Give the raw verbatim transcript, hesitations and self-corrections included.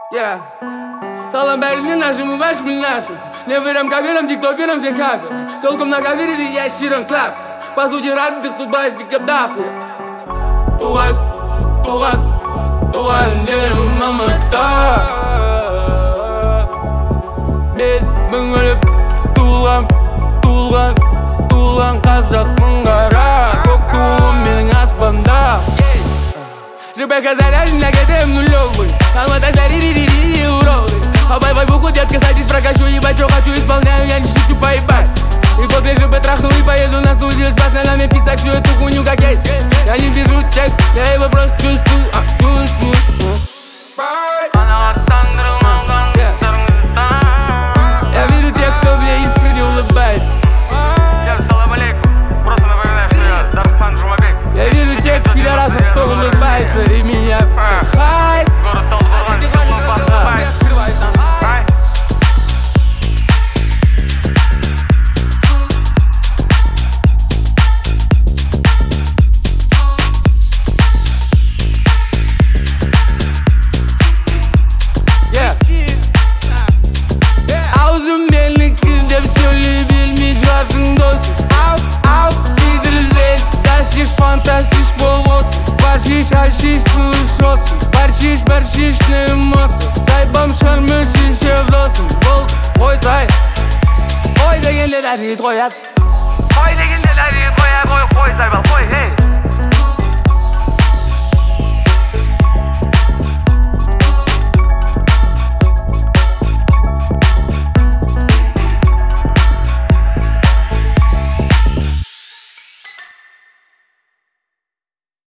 Yeah. Салам бәріне нашему вашему нашим. Не верим каверам, тиктоперам, все капер. Толком наговорили, я щирен клап. По сути, развитых тут бывает фиг дохуя. Туған, туған, туған жерім мамыта. Мен мың өліп туылғам, туылған, туылған қазақмын қара. Көк туым менің аспанда. Жібек казалялин, на кетем нулевый. Алматаждар ри-ри-ри-ри, уроды. Обай-бай буху, детка, садись, прокачу. Ебать, что хочу, исполняю, я не шучу, поебать. И после ЖБ трахну и поеду на студию с пацанами писать всю эту хуйню как есть. Я не вижу текст, я его просто чувствую, а, чувствую. Я вижу тех, кто мне искренне улыбается. Салам алейкум, просто напоминаю, что я Дархан Жумабек. Я вижу тех пидорасов, кто улыбается и меня хайп. Город Талдырман, Шалпан, Хайп. Аузым белый кыз деп все білмей жүрсің досым. Ау, ау, фидерзель, тасишь, фантастиш болғосын. Баршиш, аршиш, слышосын. Баршиш, баршишный эмоция. Сайбам шармышин шевдосым. Бол, қой сай. Қой дегенде дәрет қояд. Қой дегенде ләзет қоя, қой, қой, сайбал, қой, ей.